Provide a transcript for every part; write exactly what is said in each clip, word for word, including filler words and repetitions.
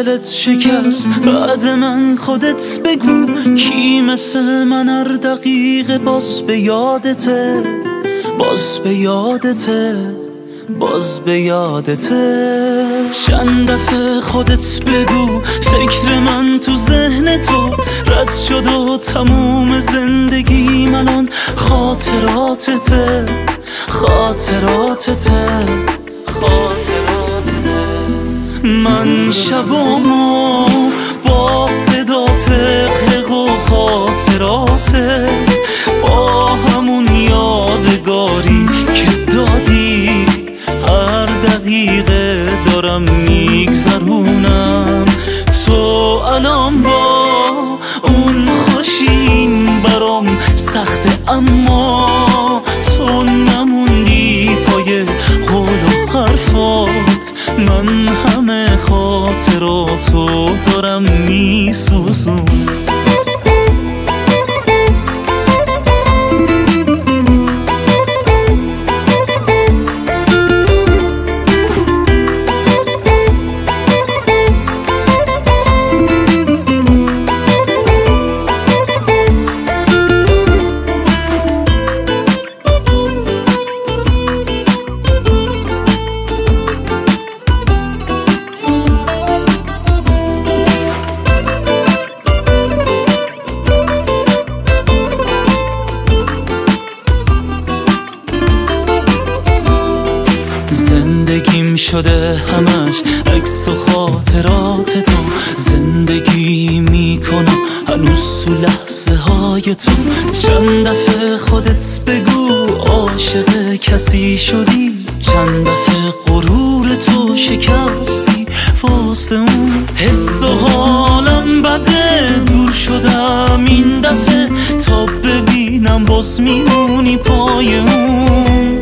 دلت شکست بعد من خودت بگو کی مثل من هر دقیقه باز به یادته، باز به یادته، باز به یادته. چند دفعه خودت بگو فکر من تو ذهن تو رد شد و تموم زندگی من آن خاطراتته، خاطراتته، خاطراتته. من شبامو با صدات غرق و خاطراته، با همون یادگاری که دادی هر دقیقه دارم میگذرونم. تو الان با اون خوشین برام سخته، اما تو نموندی پای قول و حرفات. من همه خاطراتو دارم میسوزونم. زندگیم شده همش عکس و خاطرات تو، زندگی میکنم هنوز تو لحظه های تو. چند دفعه خودت بگو عاشق کسی شدی، چند دفعه غرور تو شکستی واسه اون حس و حالم بده. دور شدم این دفعه تا ببینم باز میمونی پای اون.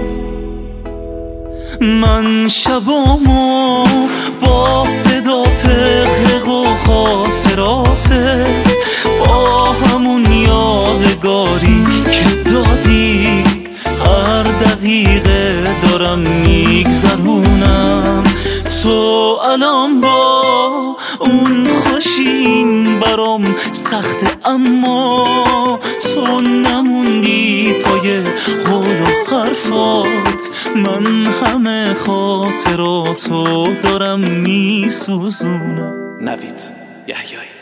من شبامو با صدات غرق و خاطراته، با همون یادگاری که دادی هر دقیقه دارم میگذرونم. تو الان با اون خوشین برام سخته، اما تو نموندی پای قول و حرفات. من همه خاطراتو دارم میسوزونم. نوید یحیایی.